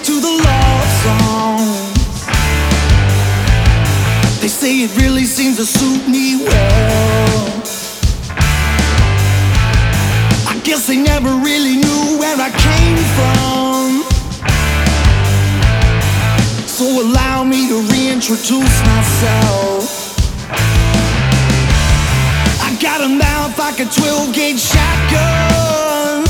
to the love song. They say it really seems to suit me well. I guess they never really knew where I came from. So allow me to reintroduce myself. I got a mouth like a 12-gauge shotgun.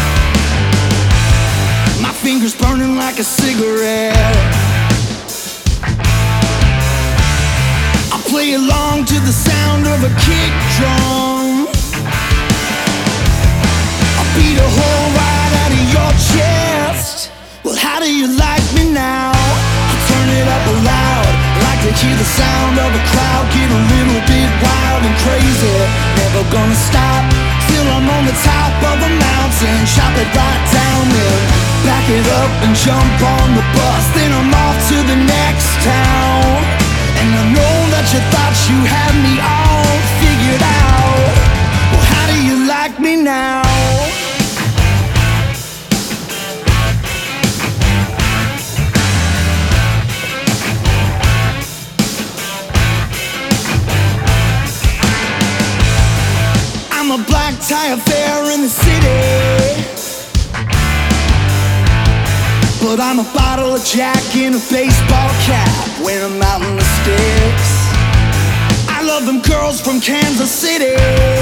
My fingers burning like a cigarette. I play along to the sound of a kick drum. I beat a hole right out of your chest. Well, how do you like me now? I turn it up loud, like to hear the sound of a crowd get a little bit wild and crazy. Never gonna stop till I'm on the top of a mountain. Chop it right down then back it up and jump on the bus. Then I'm off to the next town. And I know that you thought you had me all figured out. Well, how do you like me now? I'm a black tie affair in the city, but I'm a bottle of Jack in a baseball cap when I'm out in the sticks. I love them girls from Kansas City,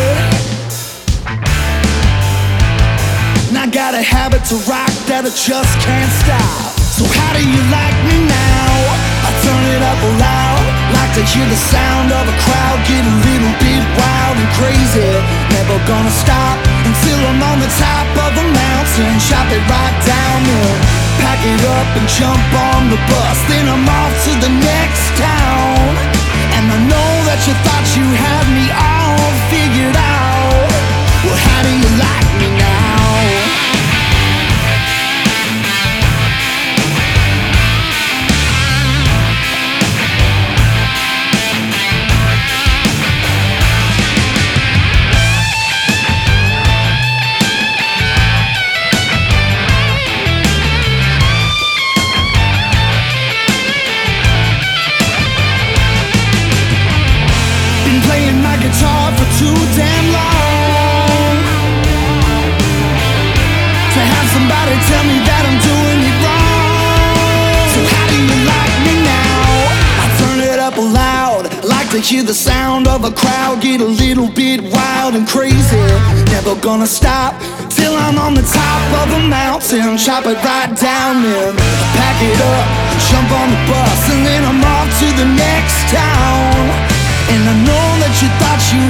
and I got a habit to rock that I just can't stop. So how do you like me now? I turn it up loud, like to hear the sound of a crowd get a little bit wild and crazy. Never gonna stop until I'm on the top of a mountain. Chop it right down there, pack it up and jump on the bus. Then I'm off to the next town. And I know that you thought you had me all figured out. Well, how do you like me now? Guitar for too damn long to have somebody tell me that I'm doing it wrong. So how do you like me now? I turn it up loud, like to hear the sound of a crowd get a little bit wild and crazy. Never gonna stop till I'm on the top of a mountain. Chop it right down then pack it up, jump on the bus, and then I'm off to the next town. And I know that you thought you